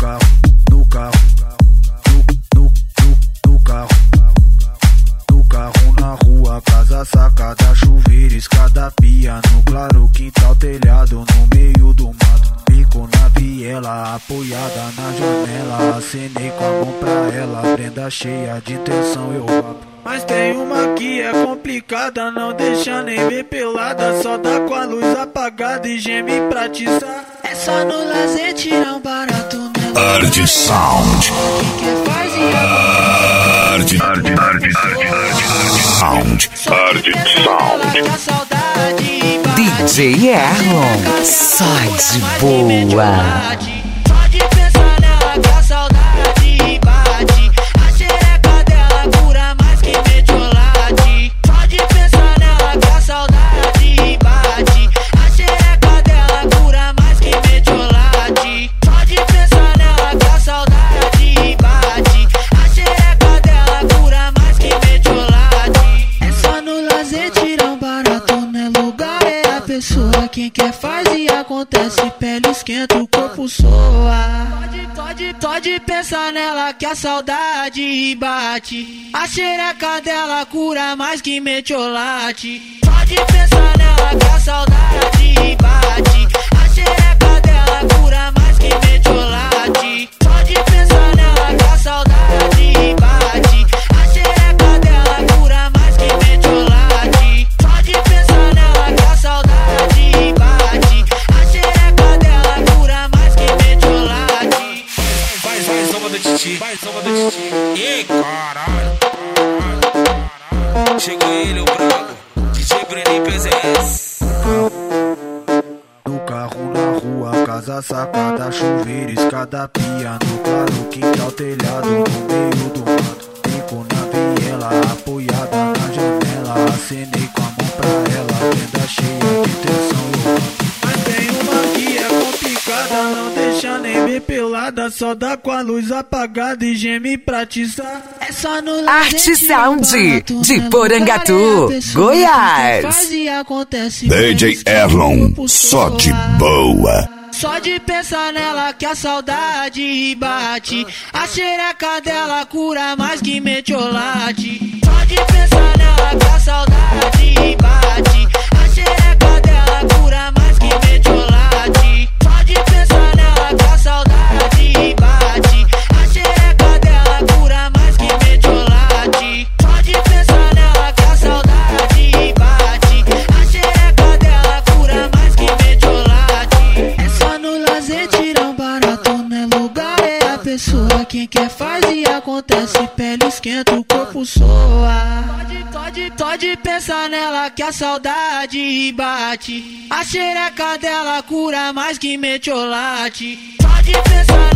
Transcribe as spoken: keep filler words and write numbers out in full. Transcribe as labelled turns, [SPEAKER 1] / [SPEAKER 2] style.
[SPEAKER 1] carro, no carro, no, no, no, no carro, no carro, na rua, casa, sacada, chuveiro, escada, piano, claro, quintal, telhado, no meio do mato. Bico na viela, apoiada na janela, acenei com a mão pra ela, prenda cheia de intenção, eu vapo. Mas tem uma que é complicada, não deixa nem ver pelada, só dá com a luz apagada e geme pra atiçar. É só no lazer tirar um barato, né?
[SPEAKER 2] Art Sound.
[SPEAKER 1] Quem quer faz e agora.
[SPEAKER 2] Art, art, art, art, Sound. Art Sound.
[SPEAKER 3] D J Erlon, sai de boa.
[SPEAKER 1] Pode pensar nela que a saudade bate. A xereca dela cura mais que metiolate. Pode pensar nela que a saudade bate. A xereca dela cura mais que metiolate. Pode pensar nela que a saudade bate. A xereca dela cura mais que metiolate. É só no lazer tirar um barato, né? Lugar é a pessoa, quem quer faz e acontece. Pele esquenta, o corpo soa. Pode, pode, pode pensar nela que a saudade bate. A xereca dela cura mais que metiolate. Pode pensar nela que a saudade bate. A xereca dela cura mais que metiolate. Pode pensar nela que a saudade bate. A xereca dela cura mais que metiolate. Pode pensar nela que a saudade bate. A xereca dela cura mais que metiolate.
[SPEAKER 4] Vai, vai, soma do titi, vai, soma do titi. Ih, caralho, caralho. Chegou ele, o brabo, D J Bruninho P Z S.
[SPEAKER 1] No carro, na rua, casa, sacada, chuveiro, escada, piano, claro, quintal, telhado, no meio do mato. Bico na viela, apoiada na janela, acenei com a mão pra ela, prenda cheia de intenção, eu vapo. Mas tem uma que é complicada, não deixa nem ver pelada, só dá com a luz apagada e geme pra atiçar. É só no
[SPEAKER 3] Art Sound, de Porangatu, Goiás.
[SPEAKER 2] D J Erlon, só de boa.
[SPEAKER 1] Só de pensar nela que a saudade bate. A xereca dela cura mais que metiolate. Só de pensar nela que a saudade bate. A xereca dela cura mais que metiolate. Pode pensar nela que a saudade bate. A xereca dela cura mais que metiolate. Pode pensar nela que a saudade bate. A xereca dela cura mais que metiolate. É só no lazer tirar um barato, né? Lugar é a pessoa, quem quer faz e acontece. Pele esquenta, o corpo soa. Pode, pode, pode pensar nela que a saudade bate. A xereca dela cura mais que metiolate. Pode pensar